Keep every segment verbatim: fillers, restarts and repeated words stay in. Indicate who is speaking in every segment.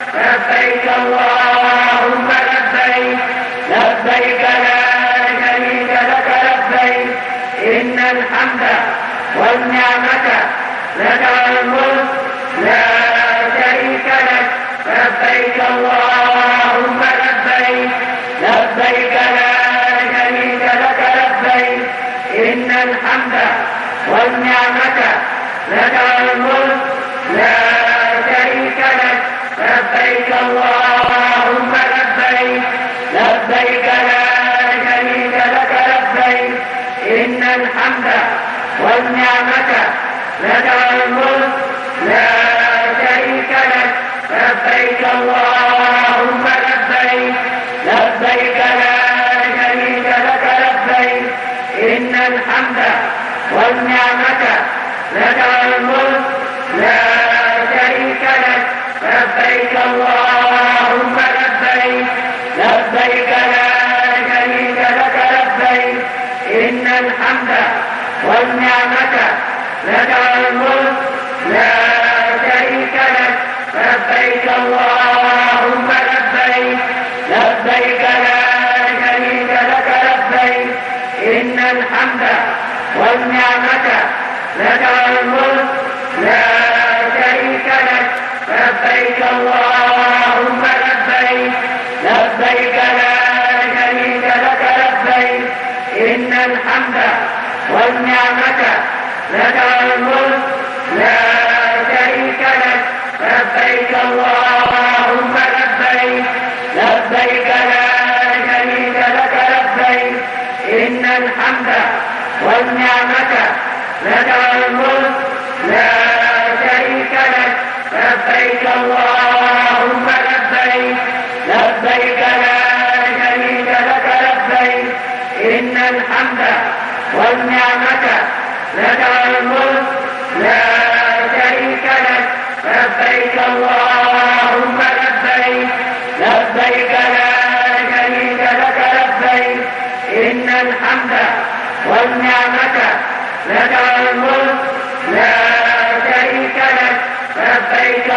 Speaker 1: لبيك اللهم لبيك لبيك لا شريك لك لبيك إن الحمد والنعمة لك والملك لا شريك لك لبيك اللهم لبيك لبيك لا شريك لك لبيك إن الحمد والنعمة لك والملك لا شريك لك لبيك اللهم لبيك لبيك لا شريك لك لبيك إن الحمد والنعمة لك والملك لا شريك لك لبيك اللهم لبيك لبيك لا شريك لك لبيك إن الحمد والنعمة لك والملك لا شريك لك لبيك اللهم لبيك لبيك لا شريك لك لبيك إن الحمد والنعمة لك والملك لا شريك لك لبيك اللهم لبيك لبيك لا شريك لك لبيك إن الحمد والنعمة لك والملك لا شريك لك لبيك اللهم لبيك لبيك لا شريك لك لبيك إن الحمد والنعمة لك والملك لا شريك لك لبيك اللهم لبيك لبيك لا شريك لك لبيك إن الحمد والنعمة لك والملك لا شريك لك لبيك اللهم لبيك لبيك لا شريك لك لبيك إن الحمد والنعمة لك والملك لا شريك لك لبيك اللهم لبيك لبيك لا شريك لك لبيك إن الحمد والنعمة لك والملك لا شريك لك لبيك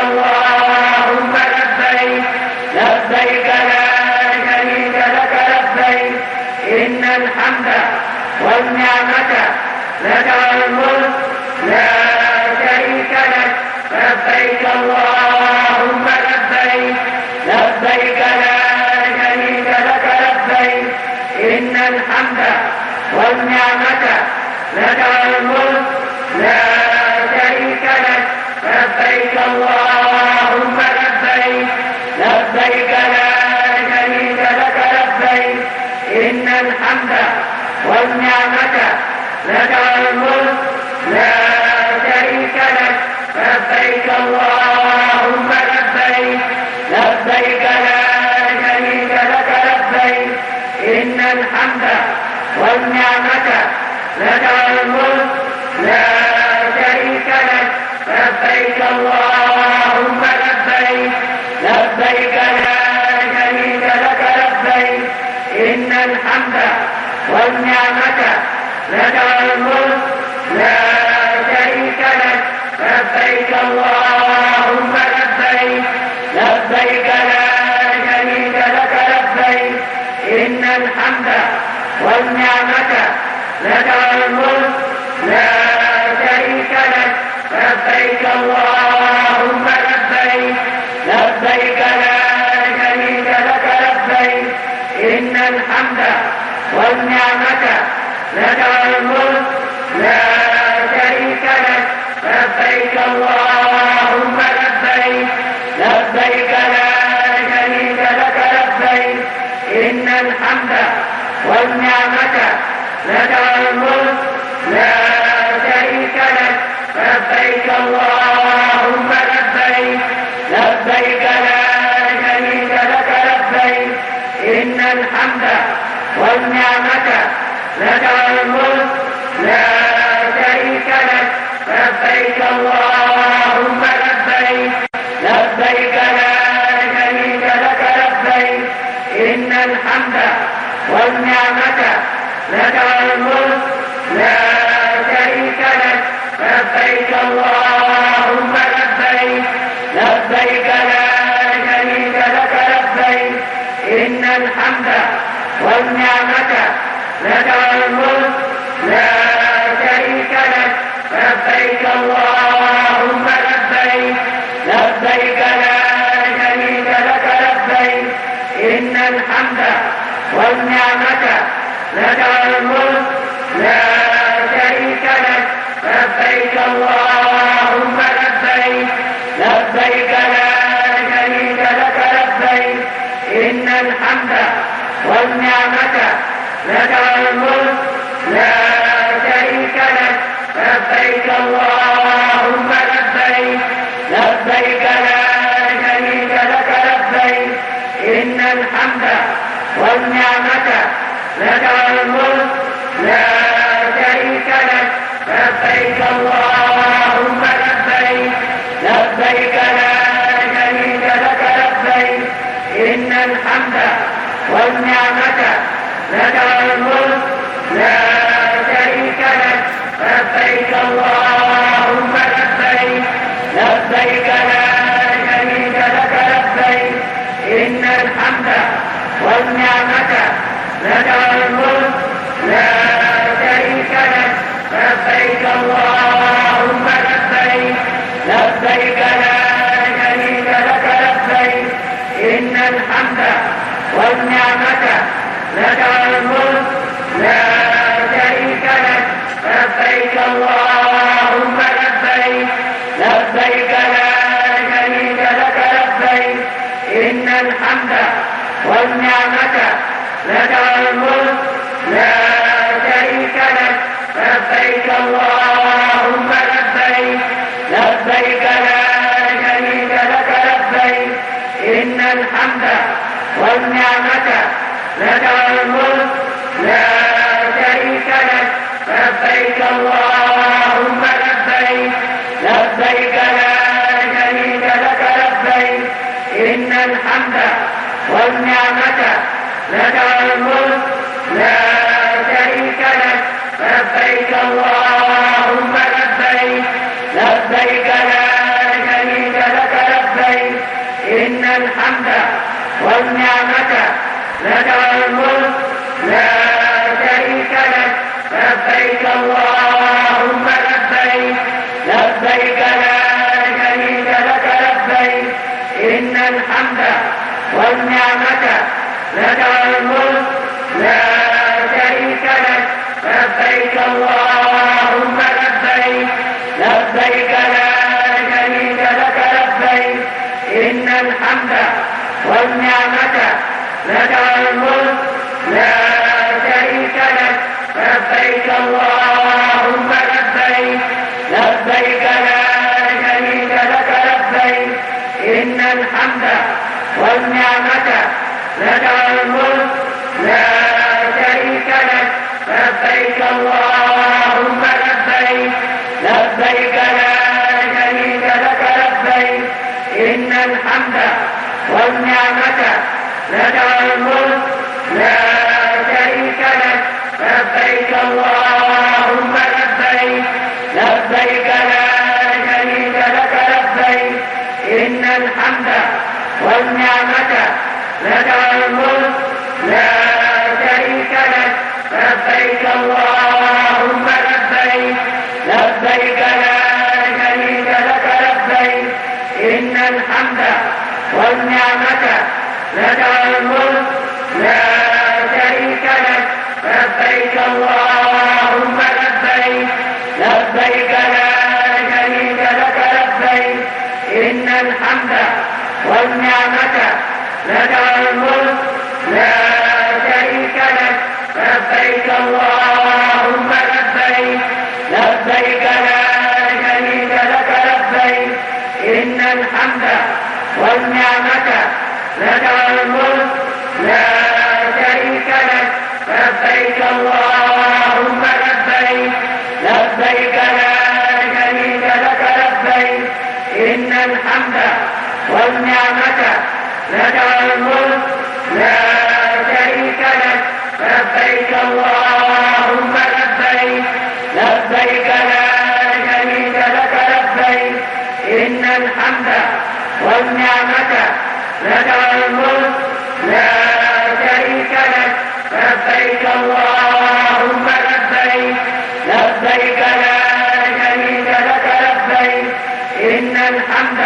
Speaker 1: اللهم لبيك لبيك لا شريك لك لبيك إن الحمد والنعمة لك والملك لا شريك لك لبيك اللهم لبيك لبيك لا شريك لك لبيك إن الحمد والنعمة لك والملك لا شريك لك لبيك اللهم لبيك لبيك لا شريك لك لبيك إن الحمد والنعمة لك والملك لا شريك لك لبيك اللهم لبيك لبيك لا شريك لك لبيك إن الحمد والنعمة لك والملك لا شريك لك لبيك اللهم لبيك لبيك لا شريك لك لبيك إن الحمد والنعمة لك والملك لا شريك لك لبيك اللهم لبيك لبيك لا شريك لك لبيك إن الحمد والنعمة لك والملك لا شريك لك لبيك اللهم لبيك لبيك لا شريك لك لبيك إن الحمد والنعمة لك والملك لا شريك لك لبيك اللهم لبيك لبيك لا شريك لك لبيك إن الحمد والنعمة لك والملك لا شريك لك لبيك اللهم لبيك لبيك لا شريك لك لبيك إن الحمد والنعمة لك والملك لا شريك لك لبيك اللهم لبيك لبيك لا شريك لك لبيك إن الحمد والنعمة لك والملك لا شريك لك لبيك اللهم لبيك لبيك لا الحمد والنعمة لك والملك لا شريك لك لبيك اللهم لبيك لبيك لا شريك لك لبيك إن الحمد والنعمة لك والملك لا شريك لك لبيك اللهم لبيك لبيك لا شريك لك لبيك إن الحمد والنعمة لك والملك لا شريك لك لبيك اللهم لبيك لبيك لا شريك لك لبيك إن الحمد والنعمة لك والملك لا شريك لك لبيك اللهم لبيك لبيك لا شريك لك لبيك إن الحمد والنعمة لك والملك لا شريك لك لبيك اللهم لبيك لبيك لا شريك لك لبيك إن الحمد والنعمة لك والملك لا شريك لك لبيك اللهم لبيك لبيك لا شريك لك لبيك إن الحمد والنعمة لك والملك لا شريك لك لبيك اللهم لبيك لبيك لا شريك لك لبيك إن الحمد والنعمة لك والملك لا شريك لك لبيك اللهم لبيك لبيك لا شريك لك لبيك إن الحمد والنعمة لك والملك لا شريك لك لبيك اللهم لبيك لبيك لا شريك لك لبيك إن الحمد والنعمة لك والملك لا شريك لك لبيك اللهم لبيك لبيك لا شريك لك لبيك إن الحمد والنعمة لك والملك لا شريك لك لبيك اللهم لبيك لبيك لا شريك لك لبيك إن الحمد والنعمة لك والملك لا شريك لك لبيك اللهم لبيك لبيك لا شريك لك لبيك إن الحمد والنعمة لك والملك لا شريك لك لبيك اللهم لبيك لبيك لا شريك لك لبيك إن الحمد والنعمة لك والملك لا شريك لك لبيك اللهم لبيك لبيك لا شريك لك لبيك إن الحمد والنعمة لك والملك لا شريك لك لبيك اللهم لبيك لبيك لا شريك لك لبيك إن الحمد والنعمة لك والملك لا شريك لك لبيك اللهم لبيك لبيك لا شريك لك لبيك إن الحمد والنعمة لك والملك لا شريك لك لبيك اللهم لبيك لبيك لا شريك لك لبيك إن الحمد والنعمة لك والملك لا شريك لك لبيك اللهم لبيك لبيك لا شريك لك لبيك إن الحمد والنعمة لك والملك لا شريك لك لبيك اللهم لبيك لبيك لا شريك لك لبيك إن الحمد والنعمة لك والملك لا شريك لك لبيك اللهم لبيك لبيك لا شريك لك لبيك إن الحمد والنعمة لك والملك لا شريك اللهم لبيك لبيك لا شريك لك لبيك إن الحمد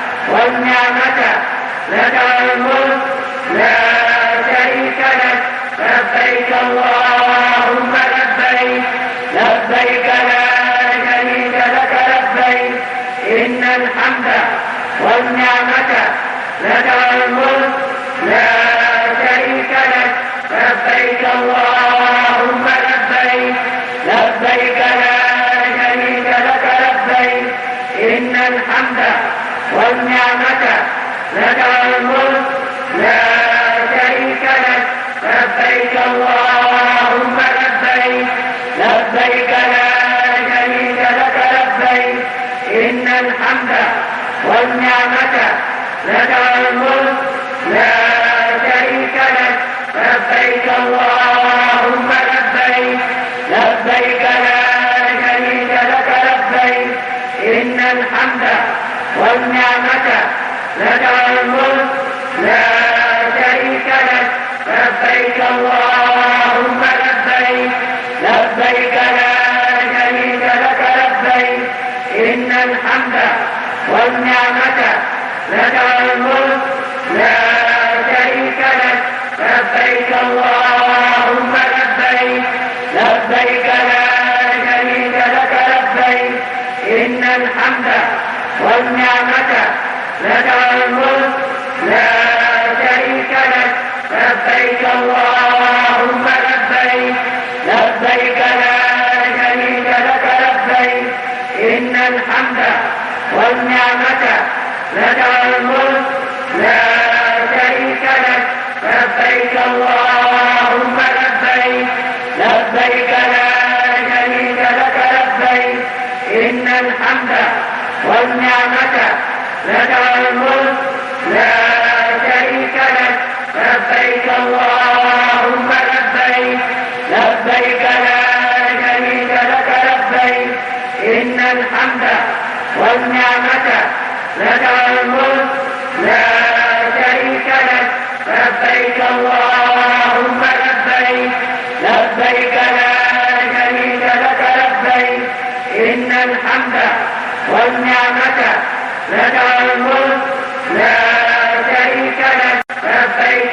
Speaker 1: والنعمة لك والملك لا شريك لك لبيك اللهم لبيك لبيك لا شريك لك لبيك إن الحمد والنعمة لك والملك لا شريك لك لبيك اللهم لبيك لبيك لا شريك لك لبيك إن الحمد والنعمة لك والملك لا شريك لك لبيك اللهم لبيك لبيك لا شريك لك لبيك إن الحمد والنعمة لك والملك لا شريك لك لبيك اللهم لبيك لبيك لا شريك لك لبيك إن الحمد والنعمة لك والملك لا شريك لك لبيك اللهم لبيك لبيك لا شريك لك لبيك إن الحمد والنعمة لك والملك لا شريك لك لبيك اللهم لبيك لبيك لا شريك لك لبيك إن الحمد والنعمة لك والملك لا شريك لك لبيك اللهم لبيك لبيك لا شريك لك لبيك إن الحمد والنعمة لك والملك لا شريك لك لبيك اللهم لبيك لبيك لا شريك لك لبيك إن الحمد والنعمة لك والملك لا شريك لك لبيك اللهم لبيك لبيك لا شريك لك لبيك إن الحمد والنعمة لك والملك لا شريك لك لبيك اللهم لبيك لبيك لا شريك لك لبيك إن الحمد والنعمة لك والملك لا شريك لك لبيك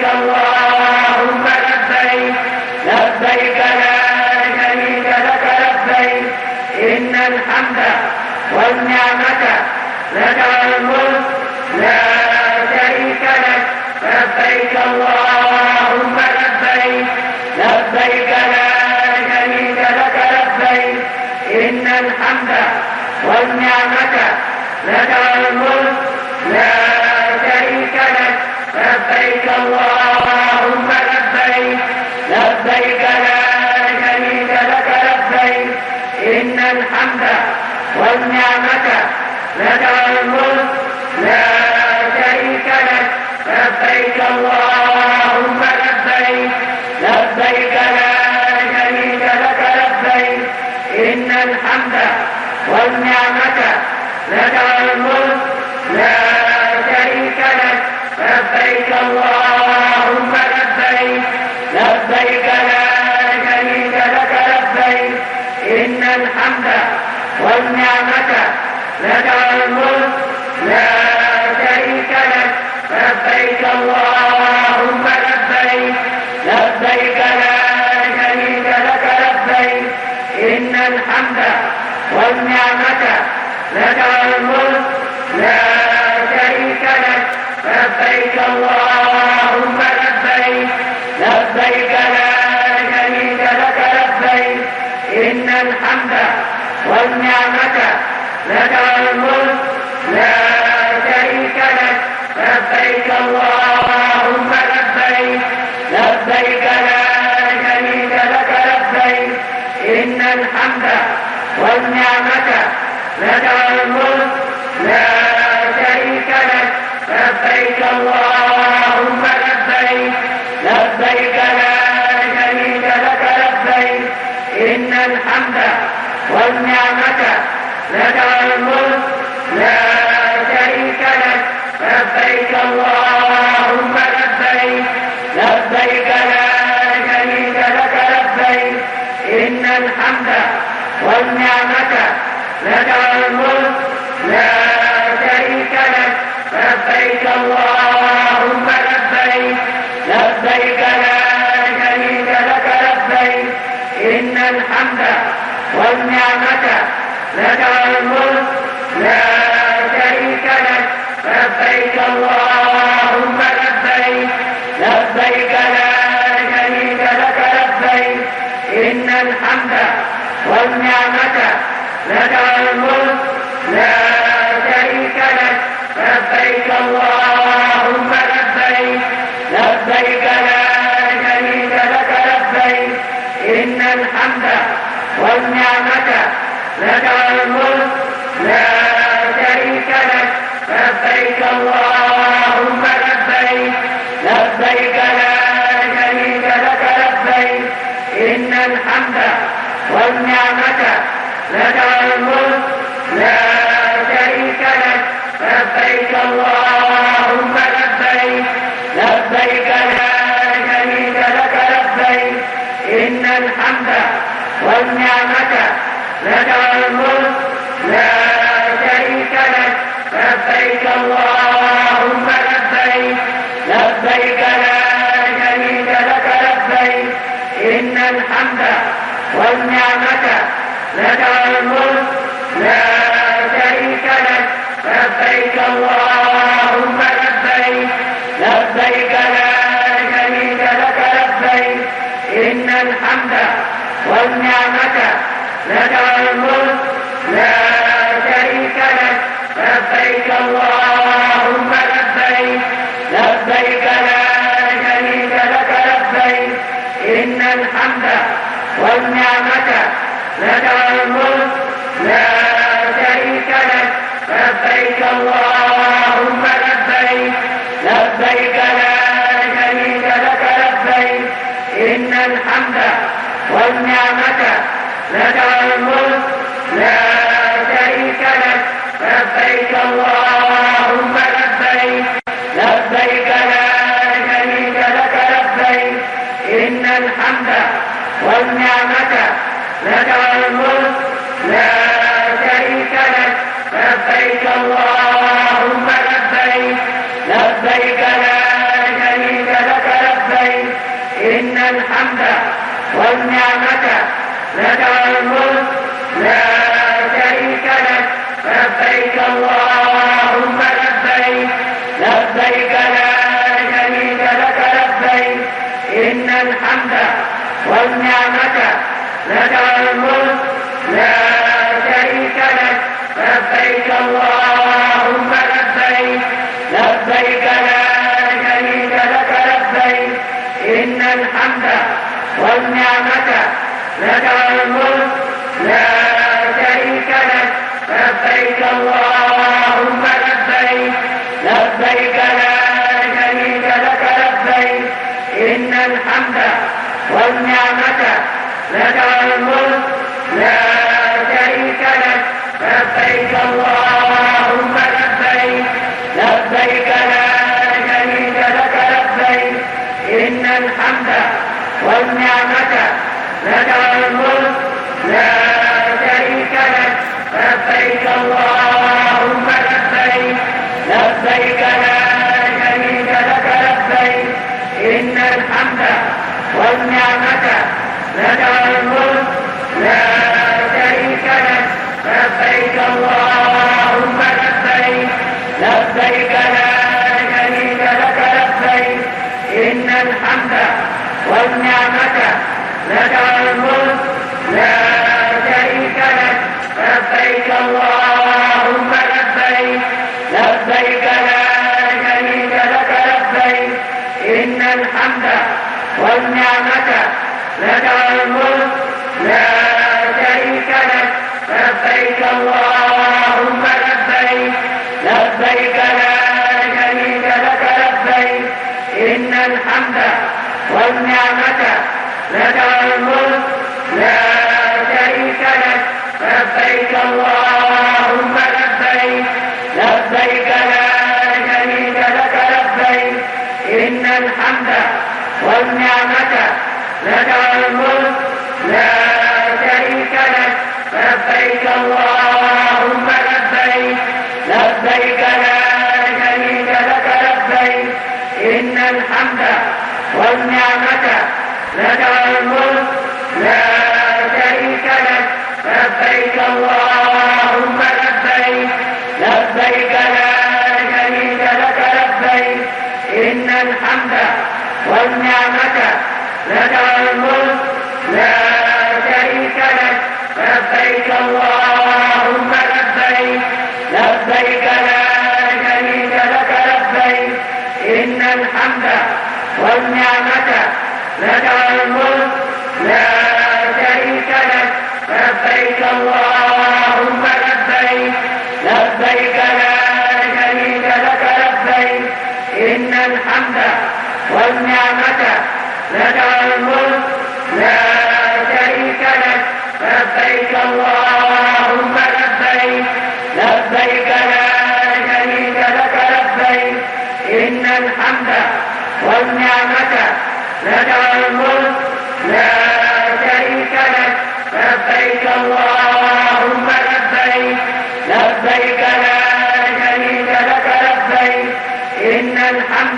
Speaker 1: اللهم لبيك لبيك لا شريك لك لبيك إن الحمد والنعمة لك والملك لا شريك لك لبيك اللهم لبيك لبيك لا شريك لك لبيك إن الحمد والنعمة لك والملك لا شريك لك لبيك اللهم لبيك لبيك لا شريك لك لبيك إن الحمد والنعمة لك والملك لا شريك لك لبيك اللهم لبيك لبيك لا شريك لك لبيك إن الحمد والنعمة لك والملك لا شريك لك لبيك اللهم لبيك لبيك لا شريك لك لبيك إن الحمد والنعمة لك والملك لا شريك لك لبيك اللهم لبيك لبيك لا شريك لك لبيك إن الحمد والنعمة لك والملك لا شريك لك لبيك اللهم لبيك لبيك لا شريك لك لبيك إن الحمد والنعمة لك والملك لا شريك لك لبيك اللهم لبيك لبيك لا شريك لك لبيك إن الحمد والنعمة لك والملك لا شريك لك لبيك اللهم لبيك لبيك لا شريك لك لبيك إن الحمد والنعمة لك والملك لا شريك لك لبيك اللهم لبيك لبيك لا شريك لك لبيك والنعمة لك والملك لا شريك لك لبيك اللهم لبيك لبيك لا شريك لك لبيك إن الحمد والنعمة لك والملك لا شريك لك لبيك اللهم لبيك لبيك لا شريك لك لبيك إن الحمد والنعمة لك والملك لا شريك لك لبيك اللهم لبيك لبيك لا شريك لك لبيك إن الحمد والنعمة لك والملك لا شريك لك لبيك اللهم لبيك لبيك لا شريك لك لبيك إن الحمد والنعمة لك والملك لا شريك لك لبيك اللهم لبيك لبيك لا شريك لك لبيك إن الحمد والنعمة لك والملك لا شريك لك لبيك اللهم لبيك لبيك لا شريك لك لبيك إن الحمد والنعمة لك والملك لا شريك لك لبيك اللهم لبيك لبيك لا شريك لك لبيك إن الحمد والنعمة لك والملك لا شريك لك لبيك اللهم لبيك لبيك لا شريك لك لبيك إن الحمد والنعمة لك والملك لا شريك لك لبيك اللهم لبيك لبيك لا شريك لك لبيك إن الحمد والنعمة لك والملك لا شريك لك لبيك اللهم لبيك لبيك لا شريك لك لبيك إن الحمد والنعمة لك والملك لا شريك لك لبيك اللهم لبيك لبيك لا شريك لك لبيك إن الحمد والنعمة لك والملك لا شريك لك لبيك اللهم لبيك لبيك لا شريك لك لبيك إن الحمد والنعمة لك والملك لا شريك لك لبيك اللهم لبيك لبيك لا شريك لك لبيك إن الحمد والنعمة لك والملك لا شريك لك لبيك اللهم لبيك لبيك لا شريك لك لبيك إن الحمد والنعمة لك والملك لا شريك لك لبيك اللهم لبيك لبيك لا شريك لك لبيك إن الحمد والنعمة لك والملك لا شريك لك لبيك اللهم لبيك لبيك لا شريك لك لبيك إن الحمد والنعمة لك والملك لا شريك لك لبيك اللهم لبيك لبيك لا شريك لك لبيك إن الحمد والنعمة لك والملك لا شريك لك لبيك اللهم لبيك لبيك لا شريك لك لبيك إن الحمد والنعمة لك والملك لا شريك لك لبيك اللهم لبيك لبيك لا شريك لك لبيك إن الحمد والنعمة لك والملك لا شريك لك لبيك اللهم لبيك لبيك لا شريك لك لبيك إن الحمد والنعمة لك والملك لا شريك لك لبيك اللهم لبيك لبيك لا شريك لك لبيك إن الحمد والنعمة لك والملك لا شريك لك لبيك اللهم لبيك لبيك لا شريك لك لبيك إن الحمد والنعمة لك والملك لا شريك لك لبيك اللهم لبيك لبيك لا شريك لك لبيك إن الحمد والنعمة لك والملك لا شريك لك لبيك اللهم لبيك لبيك لا شريك لك لبيك إن الحمد والنعمة لك والملك لا شريك لك لبيك اللهم لبيك لبيك لا شريك لك لبيك إن الحمد والنعمة لك والملك لا شريك لك لبيك اللهم لبيك لبيك لا شريك لك لبيك إن الحمد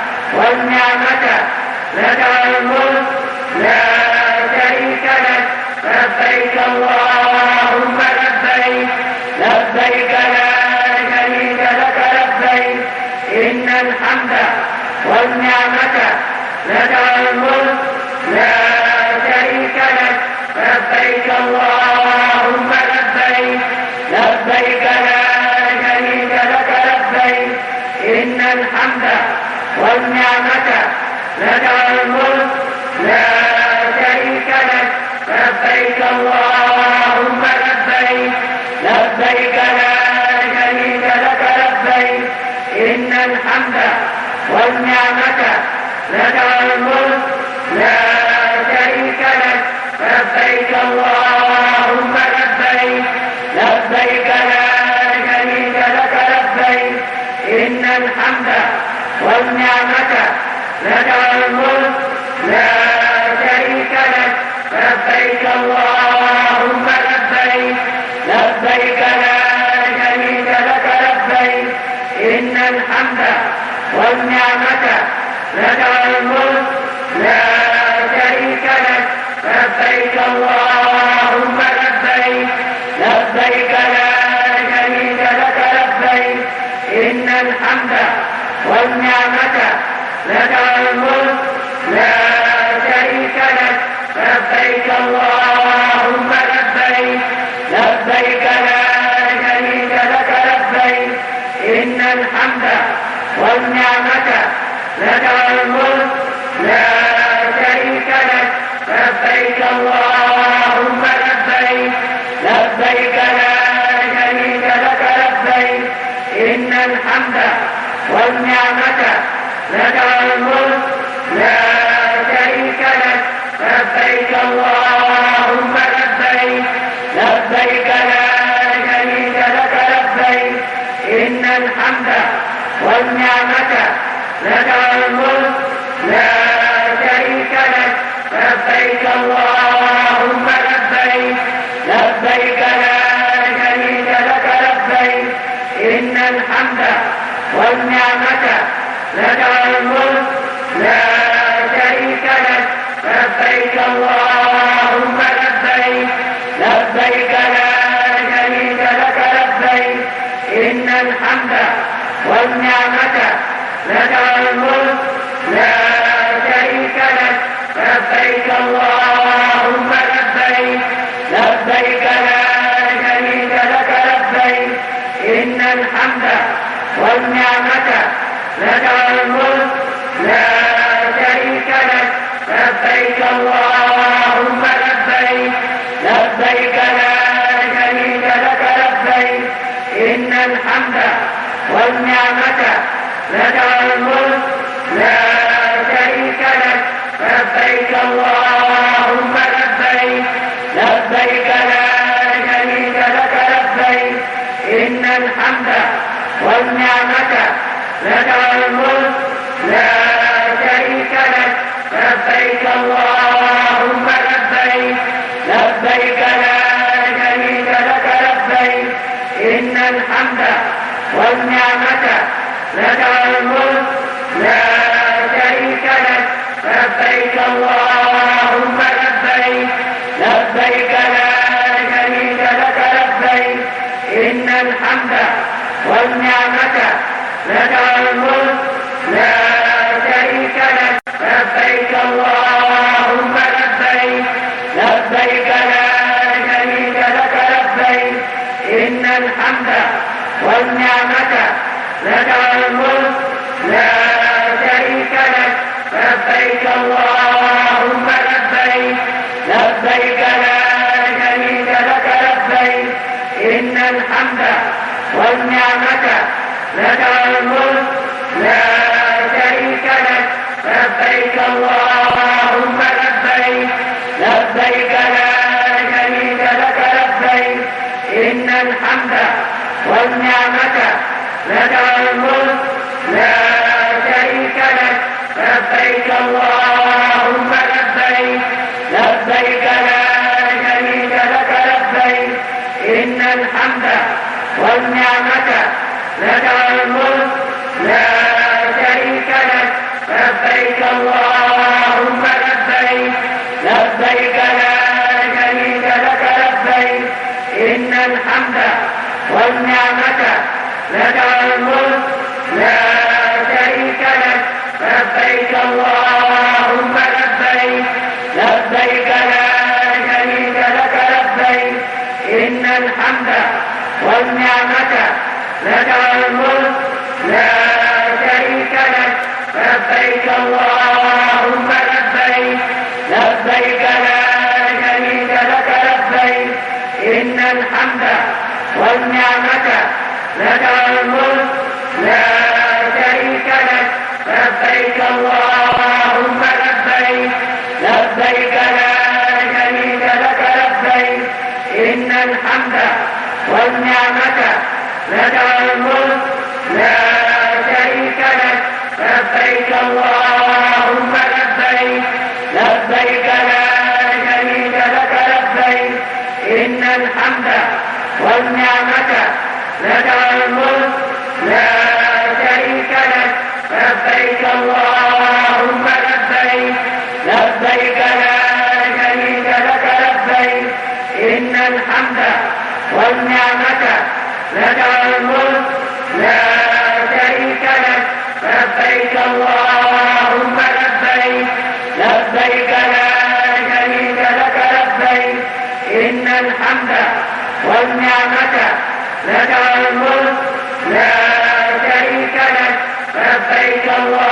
Speaker 1: والنعمة لك والملك لا شريك لك لبيك اللهم لبيك لبيك لا شريك لك لبيك إن الحمد والنعمة لك والملك لا شريك لك لبيك اللهم لبيك لبيك لا شريك لك لبيك إن الحمد والنعمة لك والملك لا شريك لك لبيك اللهم لبيك لبيك لا شريك لك لبيك إن الحمد والنعمة لك والملك لا شريك لك لبيك اللهم لبيك لبيك لا شريك لك لبيك إن الحمد والنعمة لك والملك لا شريك لك لبيك اللهم لبيك لبيك لا شريك لك لبيك إن الحمد والنعمة لك والملك لا شريك لك لبيك اللهم لبيك لبيك لا شريك لك لبيك إن الحمد والنعمة لك والملك لا شريك لك لبيك اللهم لبيك لبيك لا شريك لك لبيك إن الحمد والنعمة لك والملك لا شريك لك لبيك اللهم لبيك لبيك لا شريك لك لبيك إن الحمد والنعمة لك والملك لا شريك لك لبيك اللهم لبيك لبيك لا شريك لك لبيك إن الحمد والنعمة لك والملك لا شريك لك لبيك اللهم لبيك لبيك لا شريك لك لبيك إن الحمد والنعمة لك والملك لا شريك لك لبيك اللهم لبيك لبيك لا شريك لك لبيك إن الحمد والنعمة لك والملك لا شريك لك لبيك اللهم لبيك لبيك لا شريك لك لبيك إن الحمد والنعمة لك والملك لا شريك لك لبيك اللهم لبيك لبيك لا شريك لك لبيك إن الحمد والنعمة لك والملك لا شريك لك لبيك اللهم لبيك لبيك لا شريك لك لبيك إن الحمد والنعمة لك والملك لا شريك لك لبيك اللهم لبيك لبيك لا شريك لك إن الحمد والنعمة لك والملك لا شريك لك لبيك اللهم لبيك لبيك لا شريك لك لبيك إن الحمد والنعمة لك والملك لا شريك لك لبيك اللهم لبيك لبيك لا شريك لك لبيك إن الحمد والنعمة لك والملك لا شريك لك لبيك اللهم لبيك لبيك لا شريك لك لبيك إن الحمد والنعمة لك والملك لا شريك لك لبيك اللهم لبيك لبيك لا شريك لك لبيك إن الحمد والنعمة لك والملك لا شريك لك لبيك اللهم لبيك لبيك لا شريك لك لبيك إن الحمد والنعمة لك والملك لا شريك لك لبيك اللهم لبيك لبيك لا شريك لك لبيك إن الحمد والنعمة لك والملك لا شريك لك لبيك اللهم لبيك لبيك لا شريك لك لبيك إن الحمد والنعمة لك والملك لا شريك لك لبيك اللهم لبيك لبيك لا شريك لك لبيك إن الحمد والنعمة لك والملك لا شريك لك لبيك اللهم لبيك لبيك لا شريك لك لبيك إن الحمد والنعمة لك والملك لا شريك لك لبيك اللهم لبيك لبيك لا شريك لك لبيك إن الحمد والنعمة لك والملك لا شريك لك لبيك اللهم لبيك لبيك لا شريك لك لبيك إن الحمد والنعمة لك والملك لا شريك لك لبيك اللهم لبيك لبيك لا شريك لك لبيك إن الحمد والنعمة لك والملك لا شريك لك لبيك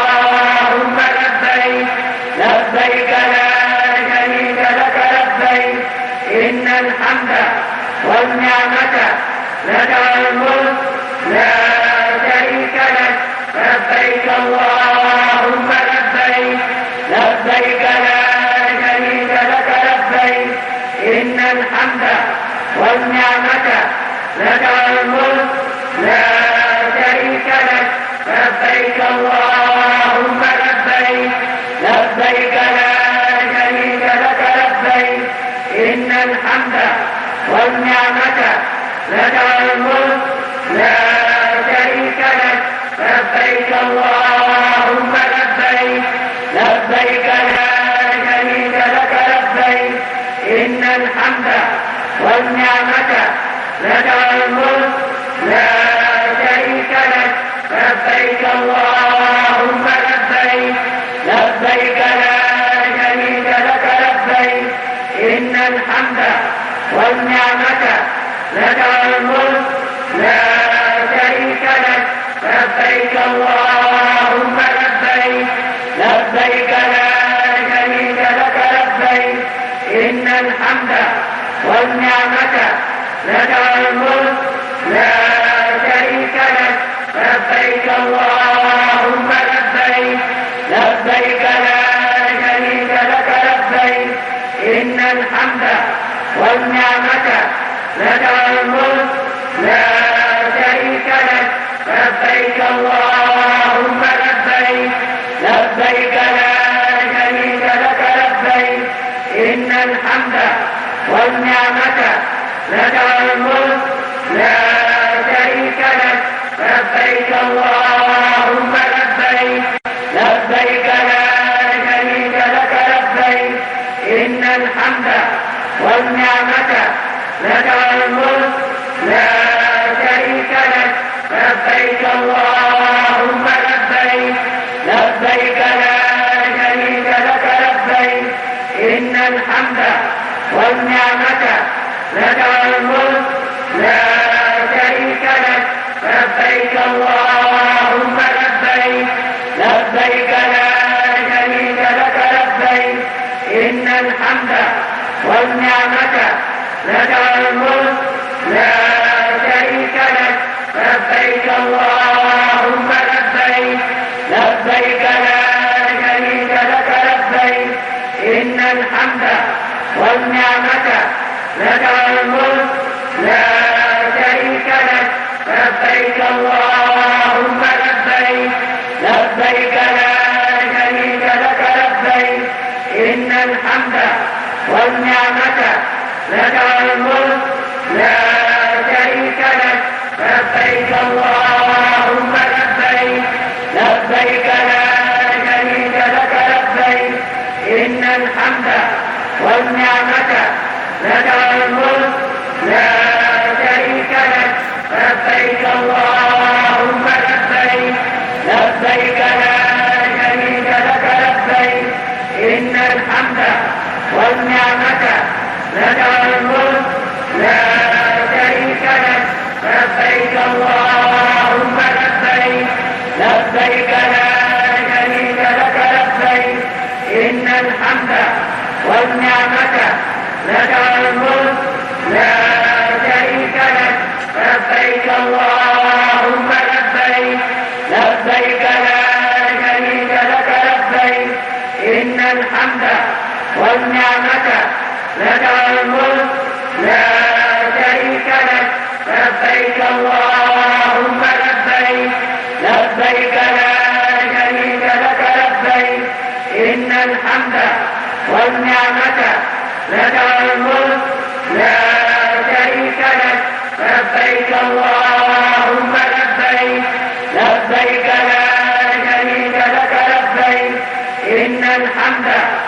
Speaker 1: اللهم لبيك لبيك لا شريك لك لبيك إن الحمد والنعمة لك والملك لا شريك لك لبيك اللهم لبيك لبيك لا شريك لك لبيك إن الحمد والنعمة لك والملك لا شريك لك لبيك اللهم لبيك لبيك لا شريك لك لبيك إن الحمد والنعمة لك والملك لا شريك لك لبيك اللهم لبيك لبيك لا شريك لك لبيك إن الحمد والنعمة لك والملك لا شريك لك لبيك اللهم لبيك لبيك لا شريك لك لبيك إن الحمد والنعمة لك والملك لا شريك لك لبيك اللهم لبيك لبيك لا شريك لك لبيك إن الحمد والنعمة لك والملك لا شريك لك لبيك اللهم لبيك لبيك لا شريك لك لبيك إن الحمد والنعمة لك والملك لا شريك لك لبيك اللهم لبيك لبيك لا شريك لك لبيك إن الحمد والنعمة لك والملك لا والنعمة لك والملك لا شريك لك لبيك اللهم لبيك لبيك لا شريك لك لبيك إن الحمد والنعمة لك والملك لا شريك لك لبيك اللهم لبيك لبيك لا شريك لك لبيك إن الحمد والنعمة لك والملك لا شريك لك لبيك اللهم لبيك لبيك لا شريك لك لبيك إن الحمد والنعمة لك والملك لا شريك لك لبيك اللهم لبيك لبيك لا شريك لك لبيك إن الحمد والنعمة لك والملك لا شريك لك لبيك اللهم لبيك لبيك لا شريك لك لبيك إن الحمد والنعمة لك والملك لا شريك لك لبيك اللهم لبيك لبيك لا شريك لك لبيك إن الحمد والنعمة لك والملك لا شريك لك لبيك اللهم لبيك لبيك لا شريك لك لبيك إن الحمد والنعمة لك والملك لا شريك لك لبيك اللهم لبيك لبيك لا شريك لك لبيك إن الحمد والنعمة لك والملك لا شريك لك لبيك اللهم لبيك لبيك لا شريك لك لبيك إن الحمد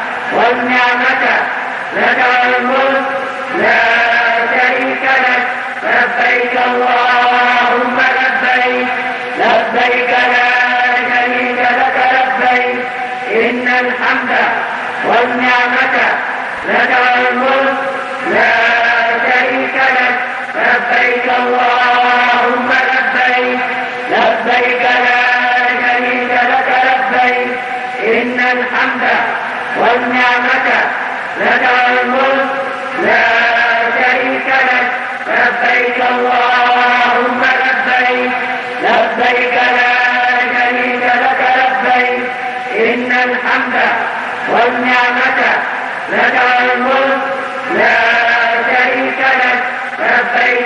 Speaker 1: والنعمة لك والملك لا شريك لك لبيك اللهم لبيك لبيك لا شريك لك لبيك إن الحمد والنعمة لك والملك لا شريك لك لبيك اللهم لبيك لبيك لا شريك لك لبيك إن الحمد والنعمة لك والملك لا شريك لك لبيك اللهم لبيك لبيك لا شريك لك لبيك إن الحمد والنعمة لك والملك لا شريك لك لبيك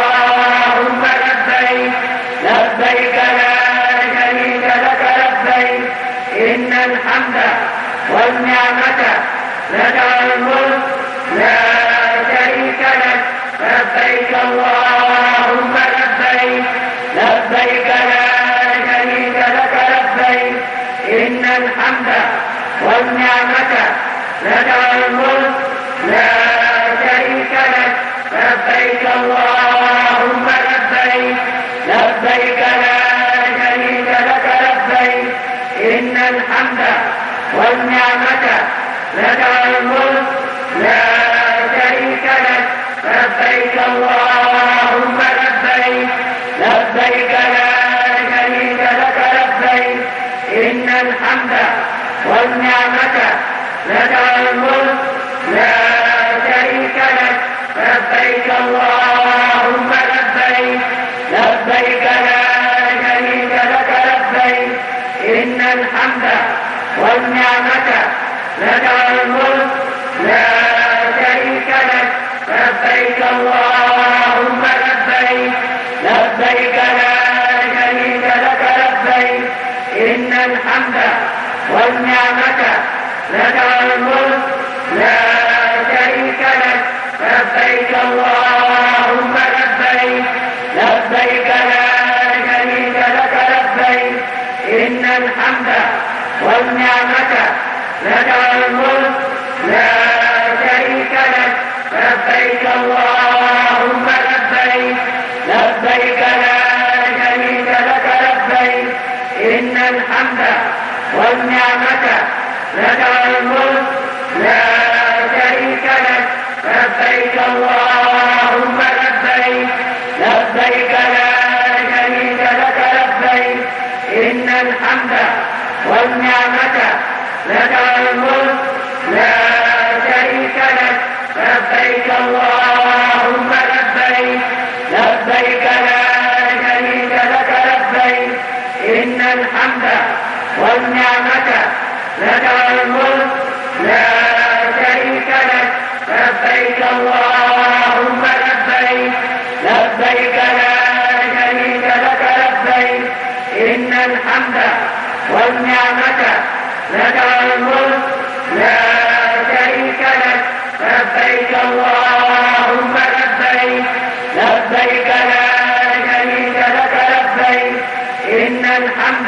Speaker 1: اللهم لبيك لبيك لا شريك لك لبيك إن الحمد والنعمة لك والملك لا شريك لك لبيك اللهم لبيك لبيك لا شريك لك لبيك إن الحمد والنعمة لك والملك لا شريك لك لبيك اللهم لبيك لبيك لا شريك لك لبيك إن الحمد والنعمة لك والملك لا شريك لك لبيك اللهم لبيك لبيك لا شريك لك لبيك إن الحمد والنعمة لك والملك لا شريك لك لبيك اللهم لبيك لبيك لا شريك لك لبيك إن الحمد والنعمة لك والملك لا شريك لك لبيك اللهم لبيك لبيك لا شريك لك لبيك إن الحمد والنعمة لك والملك لا شريك لك لبيك اللهم لبيك لبيك لا شريك لك لبيك إن الحمد والنعمة لك والملك لا شريك لك لبيك اللهم لبيك لبيك لا شريك لك لبيك إن الحمد والنعمة لك والملك لا شريك لك اللهم لبيك لبيك لا شريك لك لبيك إن الحمد والنعمة لك والملك لا شريك لك لبيك اللهم لبيك لبيك لا شريك لك لبيك إن الحمد والنعمة لك والملك لا شريك لك لبيك اللهم لبيك لبيك لا شريك لك لبيك إن الحمد والنعمة لك والملك لا شريك لك لبيك اللهم لبيك لبيك لا شريك لك لبيك إن الحمد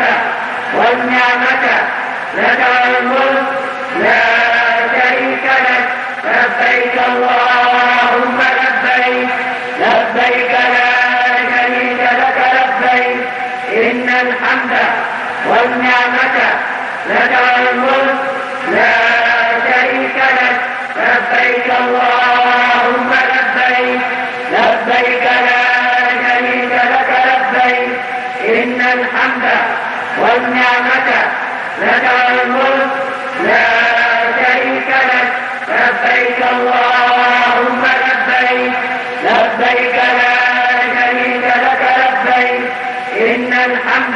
Speaker 1: والنعمة لك والملك لا شريك لك لبيك اللهم لبيك لبيك لا شريك لك لبيك إن الحمد والنعمة لك والملك لا شريك لك لبيك اللهم لبيك لبيك لا شريك لك لبيك إن الحمد والنعمة لك والملك لا شريك لك لبيك اللهم لبيك لبيك لا شريك لك لبيك إن الحمد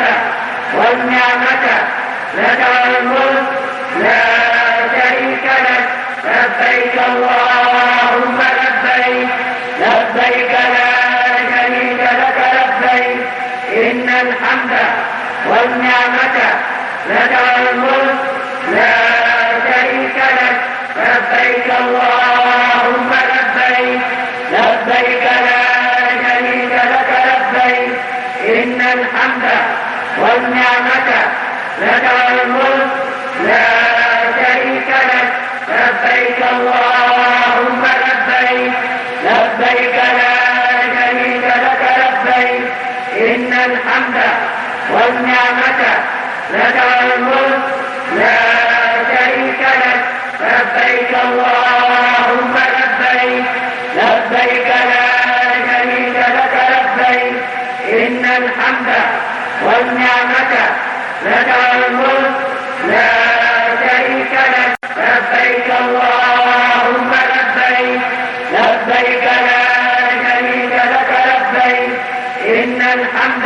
Speaker 1: والنعمة لك والملك لا شريك لك لبيك اللهم لبيك لبيك لا شريك لك لبيك إن الحمد والنعمة لك والملك لا شريك لك لبيك اللهم لبيك لبيك لا شريك لك لبيك إن الحمد والنعمة لك والملك لا شريك لك لبيك اللهم لبيك لبيك لا شريك لك لبيك إن الحمد والنعمة لك والملك لا شريك لك لبيك اللهم لبيك لبيك لا شريك لك لبيك إن الحمد والنعمة لك والملك لا شريك لك لبيك اللهم لبيك لبيك لا شريك لك لبيك إن الحمد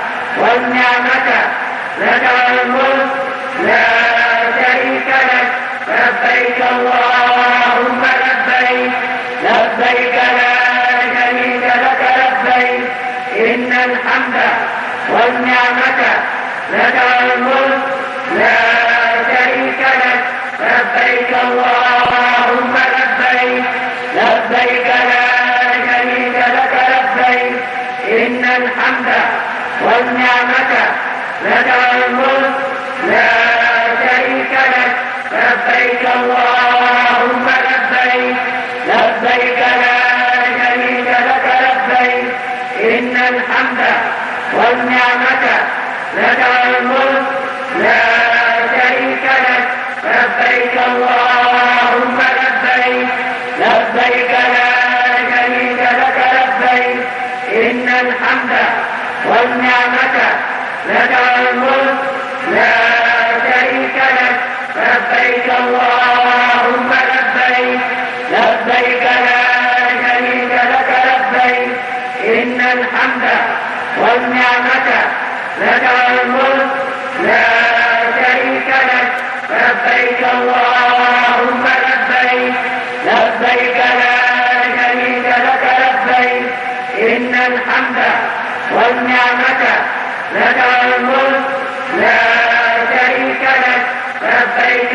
Speaker 1: والنعمة لك والملك لا شريك لك لبيك اللهم لبيك لبيك لا شريك لك لبيك إن الحمد والنعمة لك والملك لا شريك لك لبيك اللهم لبيك لبيك لا شريك لك لبيك إن الحمد والنعمة لك والملك لا شريك لك لبيك اللهم لبيك لبيك لا شريك لك لبيك إن الحمد والنعمة لك والملك لا شريك لك لبيك اللهم لبيك لبيك لا شريك لك لبيك إن الحمد والنعمة لك والملك لا شريك لك لبيك اللهم لبيك لبيك لا شريك لك لبيك إن الحمد والنعمة لك والملك لا شريك لك لبيك اللهم لبيك لبيك لا شريك لك لبيك إن الحمد والنعمة لك والملك لا شريك لك لبيك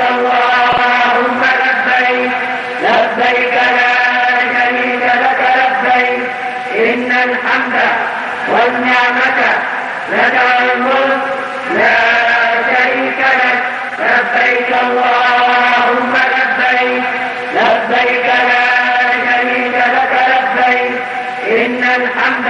Speaker 1: اللهم لبيك لبيك لا شريك لك لبيك إن الحمد والنعمة لك والملك لا شريك لك لبيك اللهم لبيك لبيك لا شريك لك لبيك إن الحمد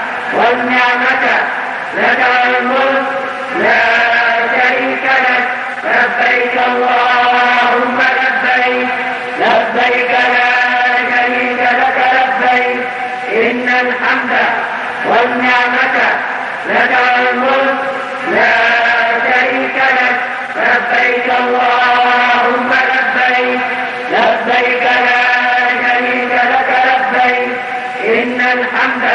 Speaker 1: والنعمة لك والملك لا شريك لك لبيك اللهم لبيك لبيك لا شريك لك لبيك والنعمة لك والملك لا شريك لك لبيك اللهم لبيك لبيك لا شريك لك لبيك إن الحمد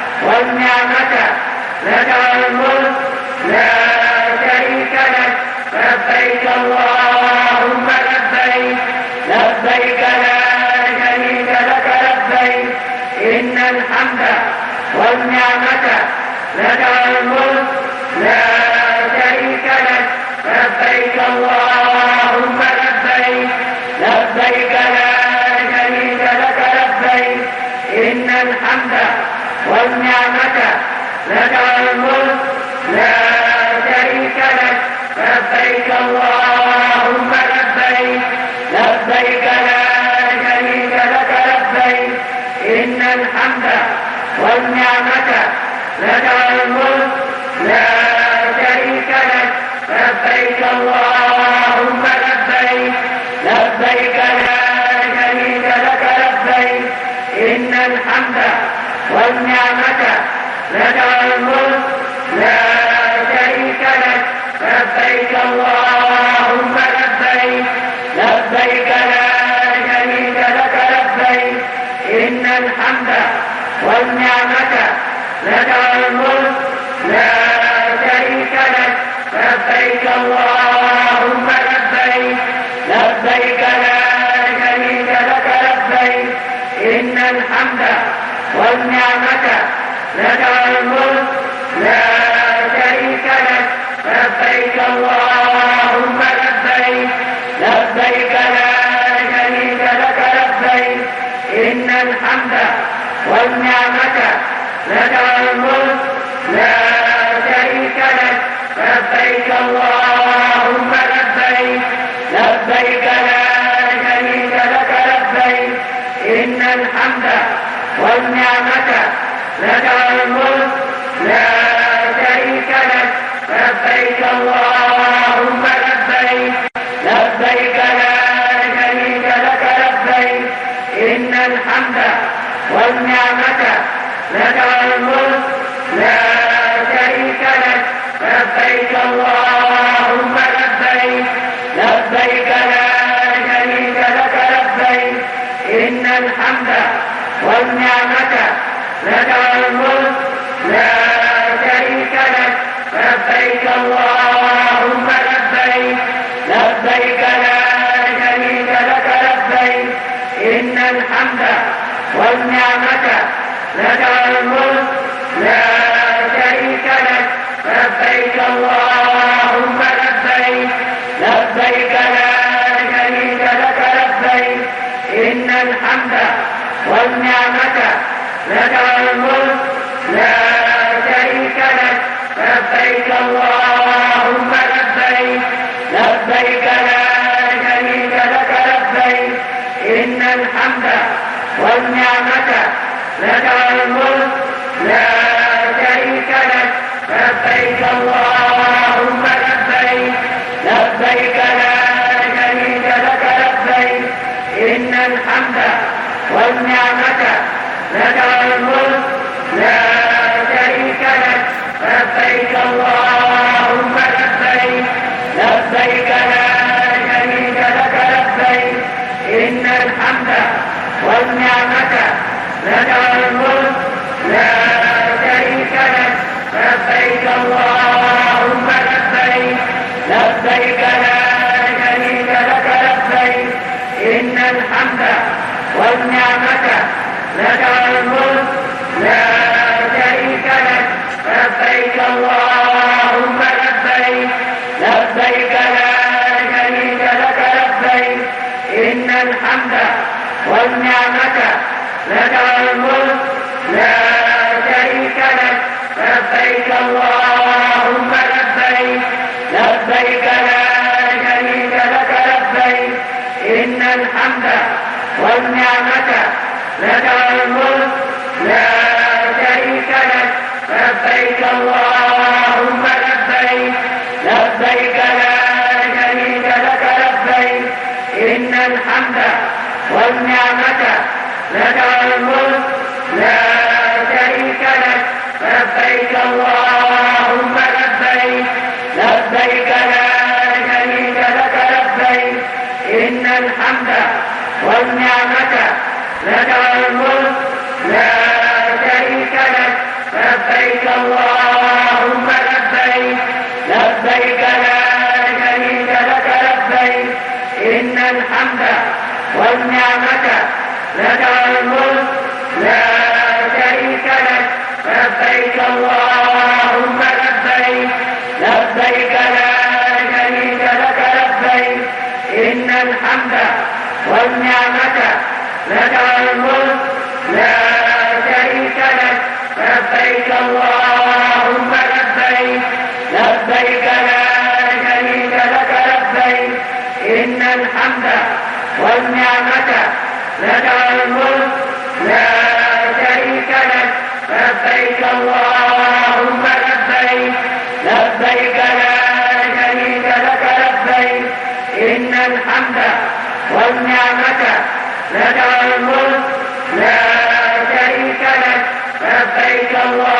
Speaker 1: والنعمة لك والملك لا شريك لك لبيك اللهم لبيك لبيك لا شريك لك لبيك إن الحمد والنعمة لك والملك لا شريك لك لبيك اللهم لبيك لبيك لا شريك لك لبيك إن الحمد والنعمة لك والملك لا شريك لك لبيك اللهم لبيك لبيك لا شريك لك لبيك إن الحمد والنعمة لك والملك لا شريك لك لبيك اللهم لبيك لبيك لا شريك لك لبيك إن الحمد والنعمة لك والملك لا شريك لك لبيك اللهم لبيك لبيك لا شريك لك لبيك إن الحمد والنعمة لك والملك لا شريك لك لبيك اللهم لبيك لبيك لا شريك لك لبيك إن الحمد والنعمة لك والملك لا شريك لك لبيك اللهم لبيك لبيك لا شريك لك لبيك إن الحمد والنعمة لك والملك لا شريك لك لبيك اللهم لبيك لبيك لا شريك لك لبيك إن الحمد والنعمة لك والملك لا شريك لك لبيك اللهم لبيك لبيك لا شريك لك لبيك إن الحمد والنعمة لك والملك لا شريك لك لبيك اللهم لبيك لبيك لا شريك لك لبيك إن الحمد والنعمة لك والملك لا شريك لك لبيك اللهم لبيك لبيك لا شريك لك لبيك إن الحمد والنعمة لك والملك لا شريك لك لبيك اللهم لبيك لبيك لا شريك لك لبيك إن الحمد والنعمة لك والملك لا شريك لك لبيك اللهم لبيك لبيك لا شريك لك لبيك إن الحمد والنعمة لك والملك لا شريك لك لبيك اللهم لبيك لبيك لا شريك لك لبيك إن الحمد والنعمة لك والملك لا شريك لك لبيك اللهم لبيك لبيك لا شريك لك لبيك إن الحمد والنعمة لك والملك لا شريك لك لبيك اللهم لبيك لبيك لا شريك لك لبيك إن الحمد والنعمة لك والملك لا شريك لك لبيك اللهم لبيك لبيك لا شريك لك لبيك إن الحمد والنعمة لك والملك لا شريك لك لبيك اللهم لبيك لبيك لا شريك لك لبيك إن الحمد والنعمة لك والملك لا شريك لك لبيك اللهم لبيك لبيك لا شريك لك لبيك إن الحمد والنعمة لك والملك لا شريك لك اللهم لبيك لبيك لا شريك لك لبيك إن الحمد والنعمة لك والملك لا شريك لك لبيك اللهم لبيك لبيك لا شريك لك لبيك إن الحمد والنعمة لك والملك لا شريك لك لبيك اللهم لبيك لبيك لا شريك لك لبيك إن الحمد والنعمة لك والملك لا شريك لك لبيك اللهم لبيك لبيك لا شريك لك لبيك إن الحمد والنعمة لك والملك لا شريك لك لبيك اللهم لبيك لبيك لا شريك لك لبيك إن الحمد والنعمة لك والملك لا شريك لك لبيك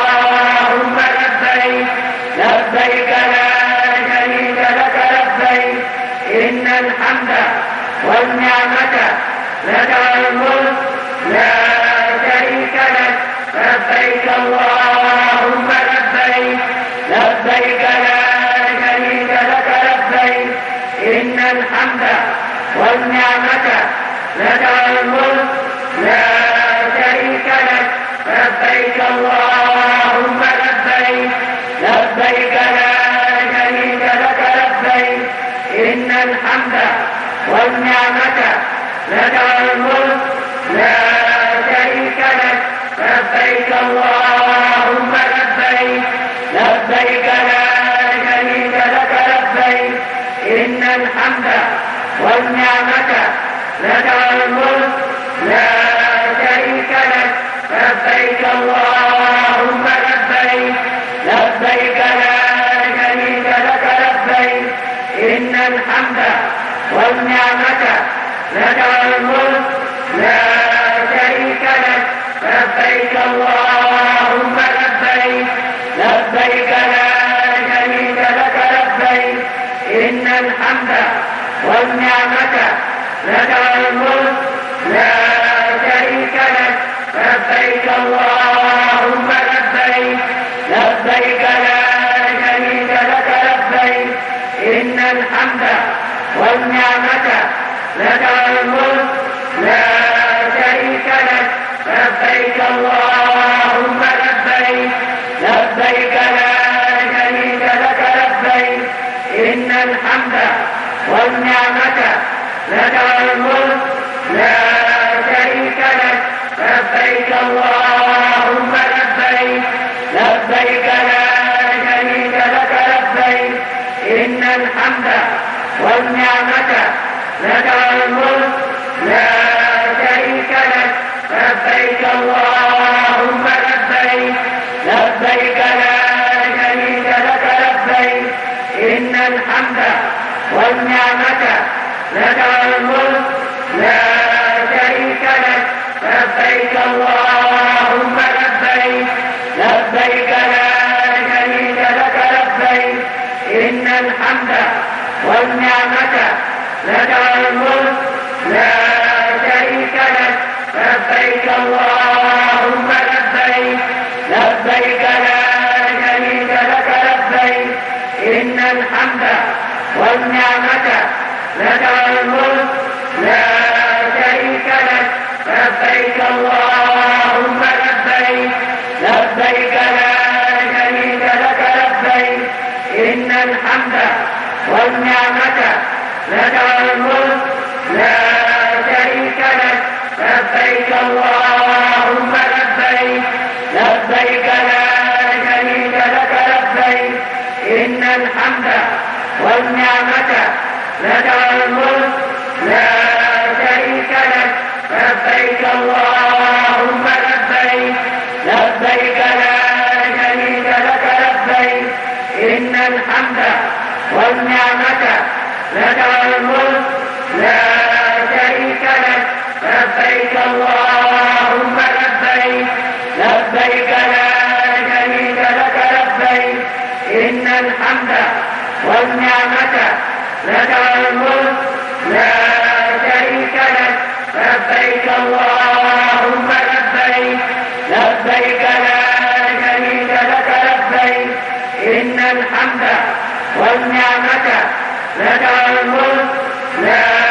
Speaker 1: اللهم لبيك لبيك لا شريك لك لبيك إن الحمد والنعمة لك والملك لا شريك لك لبيك اللهم لبيك لبيك لا شريك لك لبيك إن الحمد والنعمة لك والملك لا شريك لك لبيك اللهم لبيك لبيك لا شريك لك لبيك إن الحمد والنعمة لك والملك لا شريك لك لبيك اللهم لبيك لبيك لا شريك لك لبيك إن الحمد والنعمة لك والملك لا شريك لك لبيك اللهم لبيك لبيك لا شريك لك لبيك إن الحمد والنعمة لك والملك لا شريك لك لبيك اللهم لبيك لبيك لا شريك لك لبيك إن الحمد والنعمة لك والملك لا شريك لك لبيك اللهم لبيك لبيك لا شريك لك لبيك إن الحمد والنعمة لك والملك لا شريك لك لبيك اللهم لبيك لبيك لا شريك لك لبيك إن الحمد والنعمة لك والملك لا شريك لك لبيك اللهم لبيك لبيك لا شريك لك لبيك إن الحمد والنعمة لك والملك لا شريك لك لبيك اللهم لبيك لبيك لا شريك لك لبيك إن الحمد والنعمة لك والملك لا شريك لك لبيك اللهم لبيك لبيك لا شريك لك لبيك إن الحمد والنعمة لك والملك لا شريك لك لبيك اللهم لبيك لبيك لا شريك لك لبيك إن الحمد والنعمة لك والملك لا شريك لك لبيك اللهم لبيك لبيك لا شريك لك لبيك إن الحمد والنعمة لك والملك لا شريك لك لبيك اللهم لبيك لبيك لا شريك لك لبيك إن الحمد والنعمة لك والملك لا شريك لك لبيك اللهم لبيك لبيك لا شريك لك لبيك إن الحمد والنعمة لك والملك لا شريك لك لبيك اللهم لبيك لبيك لا شريك لك لبيك إن الحمد والنعمة لك والملك لا شريك لك. لبيك اللهم لبيك لبيك لا شريك لك لبيك إن الحمد والنعمة لك والملك لا